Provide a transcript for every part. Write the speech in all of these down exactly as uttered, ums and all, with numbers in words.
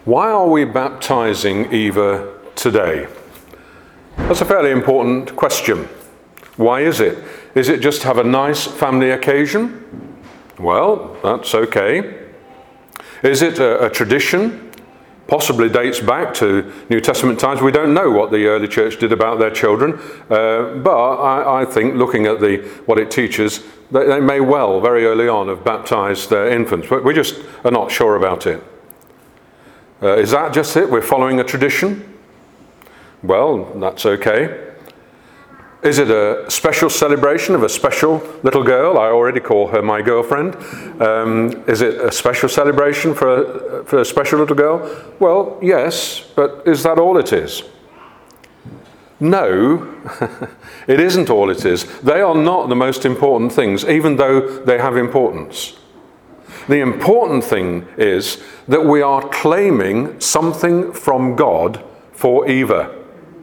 Why are we baptizing Eva today? That's a fairly important question. Why is it? Is it just to have a nice family occasion? Well, that's okay. Is it a, a tradition? Possibly dates back to New Testament times. We don't know what the early church did about their children, uh, but I, I think looking at the what it teaches, they, they may well very early on have baptized their infants, but we just are not sure about it. Uh, is that just it? We're following a tradition? Well, that's okay. Is it a special celebration of a special little girl? I already call her my girlfriend. Um, is it a special celebration for a, for a special little girl? Well, yes, but is that all it is? No, it isn't all it is. They are not the most important things, even though they have importance. The important thing is that we are claiming something from God for Eva.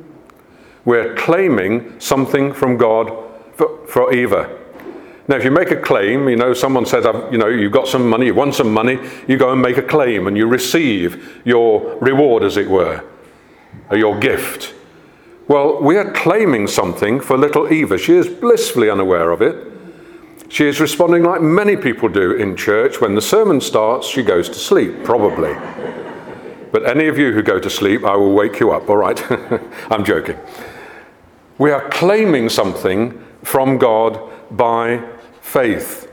We're claiming something from God for, for Eva. Now, if you make a claim, you know, someone says, you know, you've got some money, you won some money, you go and make a claim and you receive your reward, as it were, or your gift. Well, we are claiming something for little Eva. She is blissfully unaware of it. She is responding like many people do in church. When the sermon starts, she goes to sleep, probably. But any of you who go to sleep, I will wake you up, all right? I'm joking. We are claiming something from God by faith.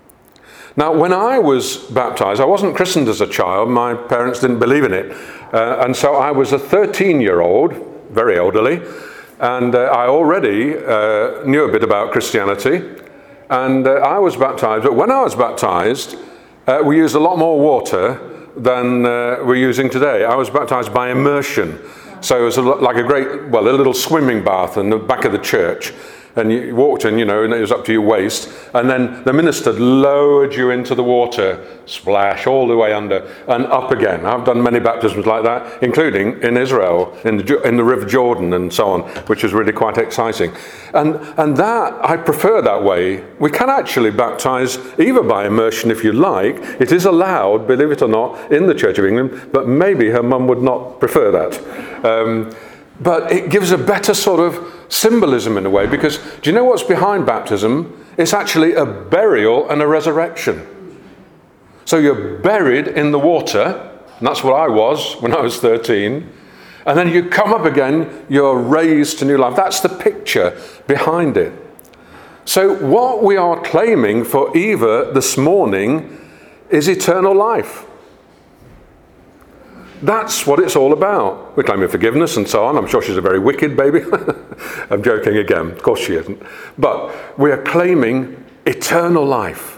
Now, when I was baptized, I wasn't christened as a child. My parents didn't believe in it. Uh, and so I was a thirteen-year-old, very elderly, and uh, I already uh, knew a bit about Christianity. And uh, I was baptized. But when I was baptized, uh, we used a lot more water than uh, we're using today. I was baptized by immersion. So it was a, like a great, well, a little swimming bath in the back of the church. And you walked in, you know, and it was up to your waist. And then the minister lowered you into the water, splash all the way under and up again. I've done many baptisms like that, including in Israel, in the, in the River Jordan and so on, which is really quite exciting. And, and that, I prefer that way. We can actually baptize either by immersion if you like. It is allowed, believe it or not, in the Church of England, but maybe her mum would not prefer that. Um, But it gives a better sort of symbolism in a way, because do you know what's behind baptism? It's actually a burial and a resurrection. So you're buried in the water, and that's what I was when I was thirteen, and then you come up again, you're raised to new life. That's the picture behind it. So what we are claiming for Eva this morning is eternal life. That's what it's all about. We're claiming forgiveness and so on. I'm sure she's a very wicked baby. I'm joking again. Of course she isn't. But we are claiming eternal life.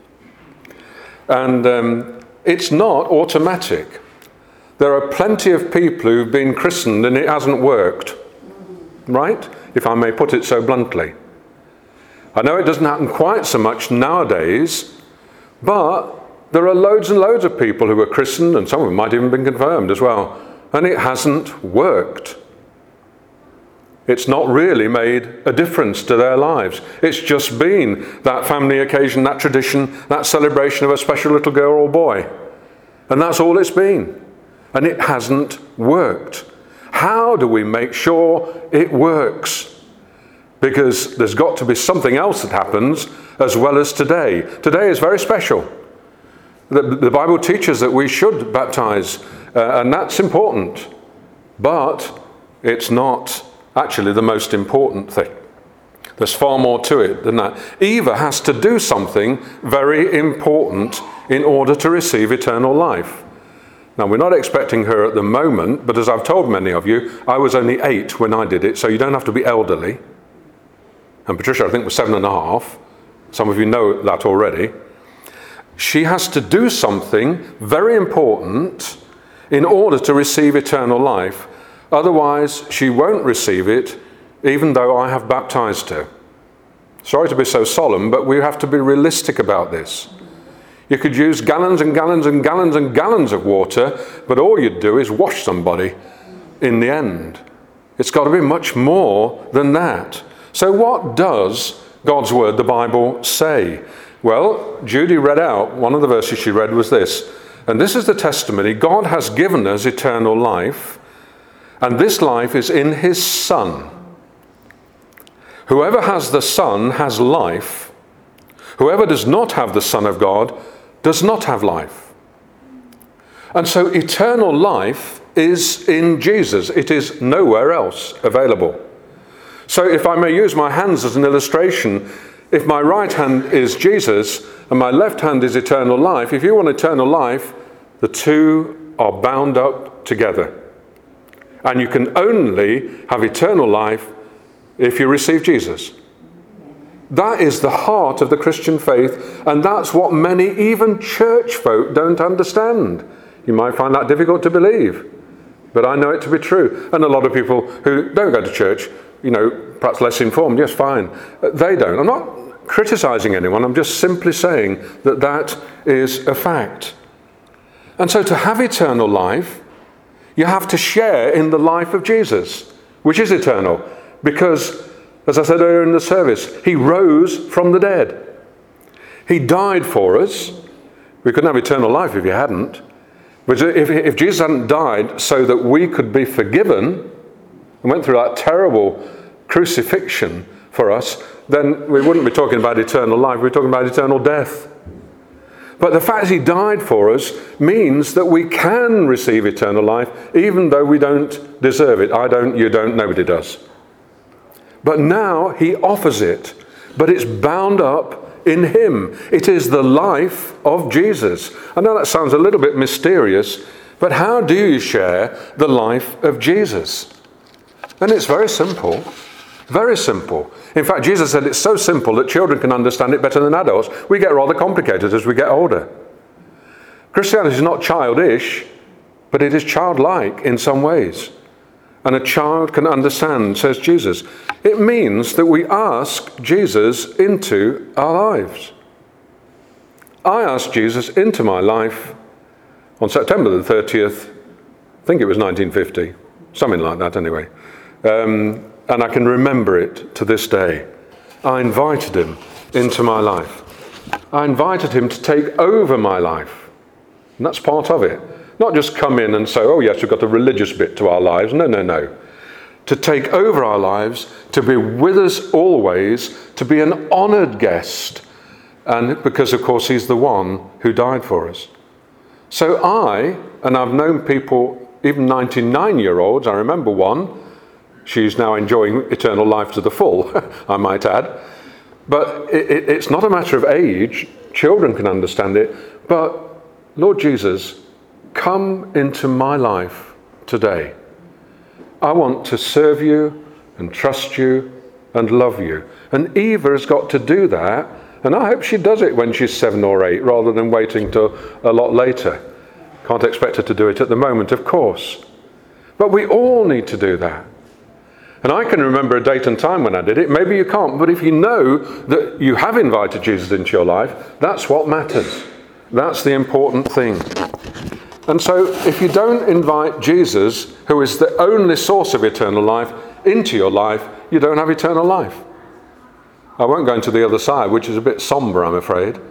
And um, it's not automatic. There are plenty of people who've been christened and it hasn't worked. Right? If I may put it so bluntly. I know it doesn't happen quite so much nowadays, but there are loads and loads of people who are christened, and some of them might even been confirmed as well, and it hasn't worked. It's not really made a difference to their lives. It's just been that family occasion, that tradition, that celebration of a special little girl or boy. And that's all it's been. And it hasn't worked. How do we make sure it works? Because there's got to be something else that happens as well as today. Today is very special. The, the Bible teaches that we should baptize, uh, and that's important. But it's not actually the most important thing. There's far more to it than that. Eva has to do something very important in order to receive eternal life. Now, we're not expecting her at the moment, but as I've told many of you, I was only eight when I did it, so you don't have to be elderly. And Patricia, I think, was seven and a half. Some of you know that already. She has to do something very important in order to receive eternal life. Otherwise, she won't receive it, even though I have baptized her. Sorry to be so solemn, but we have to be realistic about this. You could use gallons and gallons and gallons and gallons of water, but all you'd do is wash somebody in the end. It's got to be much more than that. So what does God's word, the Bible, say? Well, Judy read out, one of the verses she read was this. And this is the testimony. God has given us eternal life, and this life is in his Son. Whoever has the Son has life. Whoever does not have the Son of God does not have life. And so eternal life is in Jesus. It is nowhere else available. So if I may use my hands as an illustration, if my right hand is Jesus and my left hand is eternal life, if you want eternal life, the two are bound up together. And you can only have eternal life if you receive Jesus. That is the heart of the Christian faith, and that's what many, even church folk, don't understand. You might find that difficult to believe, but I know it to be true. And a lot of people who don't go to church, you know, perhaps less informed, yes, fine. They don't. I'm not criticizing anyone. I'm just simply saying that that is a fact. And so to have eternal life, you have to share in the life of Jesus, which is eternal, because, as I said earlier in the service, he rose from the dead. He died for us. We couldn't have eternal life if he hadn't. But if, if Jesus hadn't died so that we could be forgiven and went through that terrible crucifixion for us, then we wouldn't be talking about eternal life. We're talking about eternal death. But the fact he died for us means that we can receive eternal life even though we don't deserve it. I don't, you don't, nobody does. But now he offers it, but it's bound up in him. It is the life of Jesus. I know that sounds a little bit mysterious, but how do you share the life of Jesus? And it's very simple. Very simple. In fact, Jesus said it's so simple that children can understand it better than adults. We get rather complicated as we get older. Christianity is not childish, but it is childlike in some ways. And a child can understand, says Jesus. It means that we ask Jesus into our lives. I asked Jesus into my life on September the thirtieth, I think it was nineteen fifty, something like that anyway. Um, and I can remember it to this day. I invited him into my life. I invited him to take over my life. And that's part of it. Not just come in and say, oh yes, we've got a religious bit to our lives. No, no, no. To take over our lives, to be with us always, to be an honoured guest. And because, of course, he's the one who died for us. So I, and I've known people, even ninety-nine-year-olds, I remember one, she's now enjoying eternal life to the full, I might add. But it, it, it's not a matter of age. Children can understand it. But, Lord Jesus, come into my life today. I want to serve you and trust you and love you. And Eva has got to do that. And I hope she does it when she's seven or eight, rather than waiting till a lot later. Can't expect her to do it at the moment, of course. But we all need to do that. And I can remember a date and time when I did it. Maybe you can't, but if you know that you have invited Jesus into your life, that's what matters. That's the important thing. And so if you don't invite Jesus, who is the only source of eternal life, into your life, you don't have eternal life. I won't go into the other side, which is a bit somber, I'm afraid.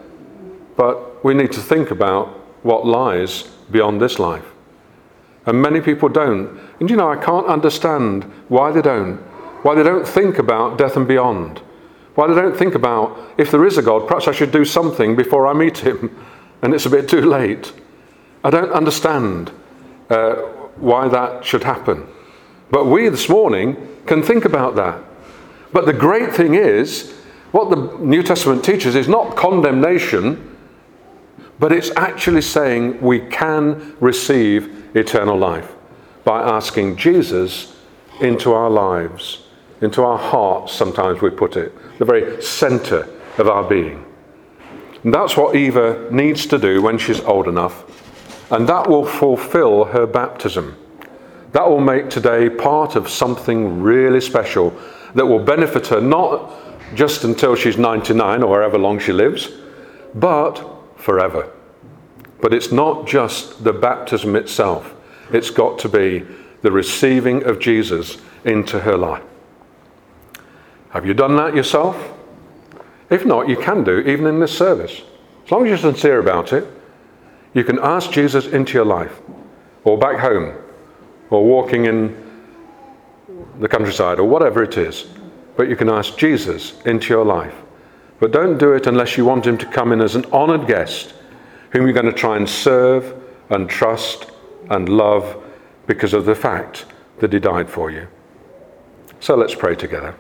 But we need to think about what lies beyond this life. And many people don't. And you know, I can't understand why they don't. Why they don't think about death and beyond. Why they don't think about, if there is a God, perhaps I should do something before I meet him. And it's a bit too late. I don't understand uh, why that should happen. But we this morning can think about that. But the great thing is, what the New Testament teaches is not condemnation, but it's actually saying we can receive eternal life by asking Jesus into our lives, into our hearts, sometimes we put it, the very centre of our being. And that's what Eva needs to do when she's old enough. And that will fulfill her baptism. That will make today part of something really special that will benefit her not just until she's ninety-nine or however long she lives, but forever. But it's not just the baptism itself. It's got to be the receiving of Jesus into her life. Have you done that yourself? If not, you can do, even in this service. As long as you're sincere about it. You can ask Jesus into your life, or back home, or walking in the countryside, or whatever it is. But you can ask Jesus into your life. But don't do it unless you want him to come in as an honored guest, whom you're going to try and serve and trust and love because of the fact that he died for you. So let's pray together.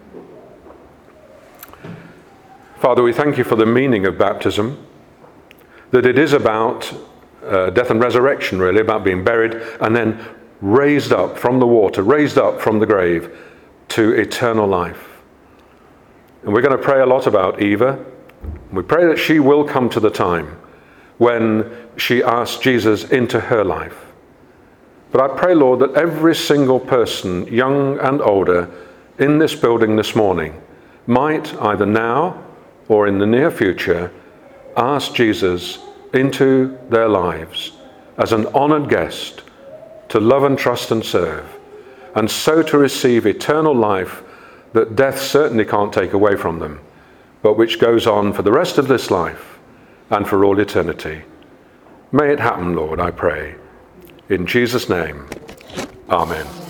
Father, we thank you for the meaning of baptism, that it is about uh, death and resurrection, really, about being buried and then raised up from the water, raised up from the grave to eternal life. And we're going to pray a lot about Eva. We pray that she will come to the time when she asks Jesus into her life. But I pray, Lord, that every single person, young and older, in this building this morning might, either now or in the near future, ask Jesus into their lives as an honored guest to love and trust and serve, and so to receive eternal life that death certainly can't take away from them, but which goes on for the rest of this life and for all eternity. May it happen, Lord, I pray. In Jesus' name, amen.